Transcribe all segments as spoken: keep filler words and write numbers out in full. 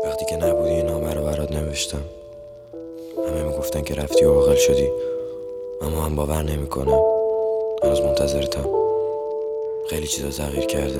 وقتی که نبودی این نامه رو برات نوشتم. همه میگفتن که رفتی و عاقل شدی، اما من باور نمیکنم. هنوز منتظرتم. خیلی چیزا تغییر کرده.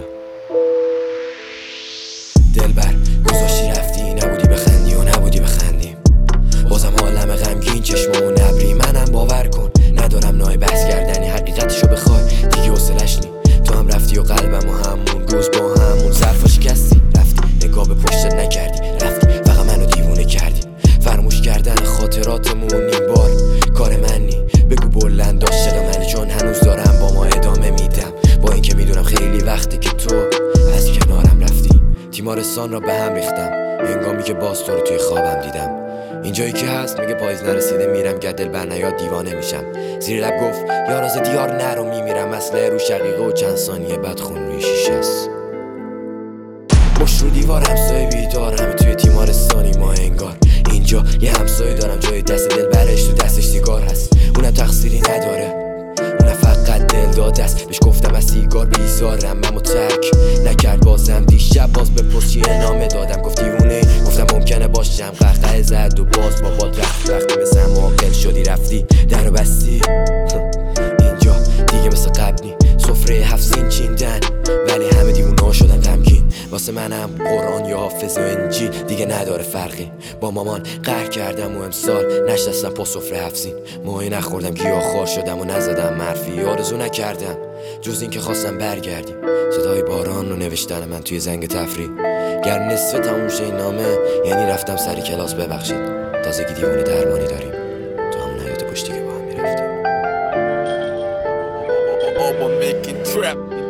دلبر گذاشتی رفتی، نبودی بخندی و نبودی بخندیم. بازم عالم غمگین، چشمامون ابری. منم باور کن ندارم نای بحث کردنی. حقیقتشو بخوای دیگه حوصله‌اش نی. تو هم رفتی و قلبم و همون روز با همون ظرفا شکستی. رفتی نگاه به پشتت نکردی، رفتی فقط منو دیوونه کردی. فراموش کردن خاطراتمون این بار کار منی. بگو بلند داشت چرا منی، چون هنوز دارم با ما ادامه میدم. با اینکه میدونم خیلی وقتی که تو از کنارم رفتی. تیمارستان را به هم ریختم هنگامی که باز تو رو توی خوابم دیدم. اینجایی که هست میگه پاییز نرسیده میرم، گدل بر نیاد دیوانه میشم. زیر لب گفت یاراز دیار نرو میمیرم. اسلحه رو شقیقه و چند ثانیه بعد خون روی شیشه است. مش رو دیوار همسایه بیدار، همه توی تیمارستانی ما انگار. اینجا یه همسایه دارم جای دست دل برش، تو دستش سیگار هست. اونم تقصیری نداره، اونم فقط دل داده است. بهش گفتم از سیگار بیزارم اما ترک نکرد. بازم دیشب باز به پشتی نامه دادم. گفت دیوونه، گفتم ممکنه باشم. قهقه زد و باز با باد رفت. وقتی مثل هم عاقل شدی رفتی در و بستی. اینجا دیگه مثل قبل نی، سفره هفت سین چیندن ولی همه دیوونه ها شدن غمگین. واسه منم قرآن یا حافظ و انجیل دیگه نداره فرقی. با مامان قهر کردم و امسال نشستم پا سفره هفت سین. ماهی نخوردم گیاه خوار شدم و نزدم مرفی. آرزو نکردم جز این که خواستم برگردیم. صدای باران رو نوشتن من توی زنگ تفریح. گر نصف تموم شه این نامه یعنی رفتم سری کلاس. ببخشید تازگی دیوونه درمانی داریم. تو همون حیاط پشتی که با هم میرفتیم. making trap